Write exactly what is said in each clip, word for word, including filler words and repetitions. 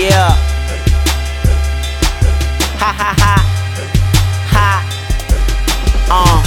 Yeah. Ha ha ha. Ha. Uh.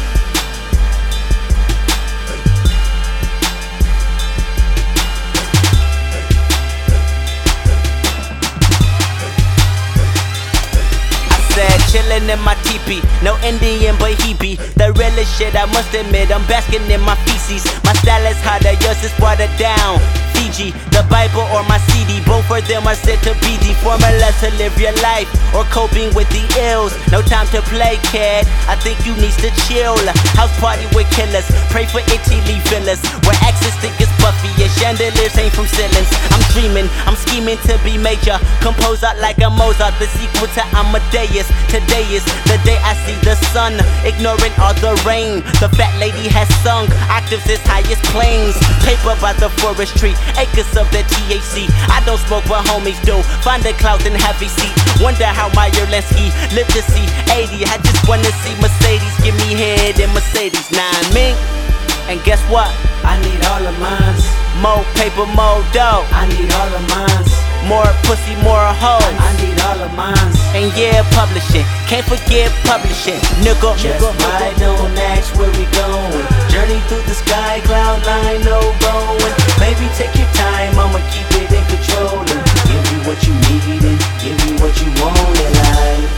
Chillin' in my teepee, no Indian but he be the realest shit, I must admit. I'm basking in my feces. My style is hotter, yours is watered down. Fiji, the Bible or my C D, both of them are said to be the formula to live your life or coping with the ills. No time to play, kid. I think you need to chill. House party with killers, pray for Italy villas where access thick as Buffy and chandeliers ain't from ceilings. I'm dreaming, I'm scheming to be major, compose out like a Mozart, the sequel to Amadeus. Today is the day I see the sun, ignoring all the rain. The fat lady has sung octaves as high as planes. Paper by the forest tree, acres of the T H C. I don't smoke but homies do. Find the clouds and have a seat. Wonder how my Yerlensky lived to see eighty. I just wanna see Mercedes give me head in Mercedes. Nah, I mean, and guess what? I need all of mines. More paper, more dough. I need all of mines. More pussy, more hoes. I need all of mines. And yeah, publishing, can't forget publishing, nigga. Just ride, don't ask where we going. Journey through the sky, cloud nine, no going. Maybe take your time, I'ma keep it in control and give you what you need and give you what you want in life.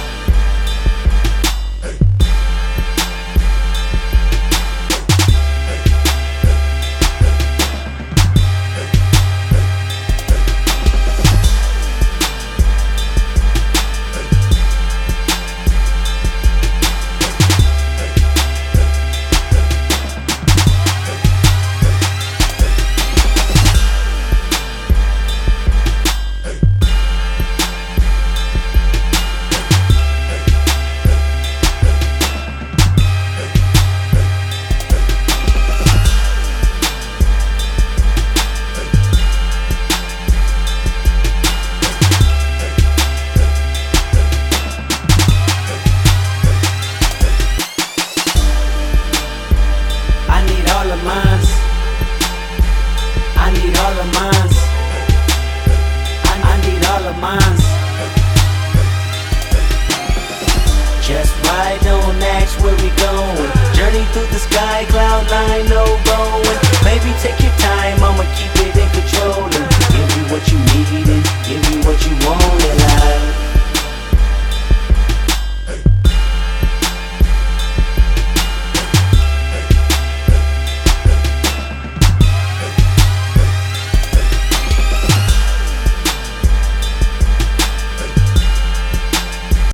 I need all of mines. I, I need all of mines. Just ride, don't ask where we going. Journey through the sky, cloud nine, no going. Maybe take your time, I'ma keep it in control and give you what you need.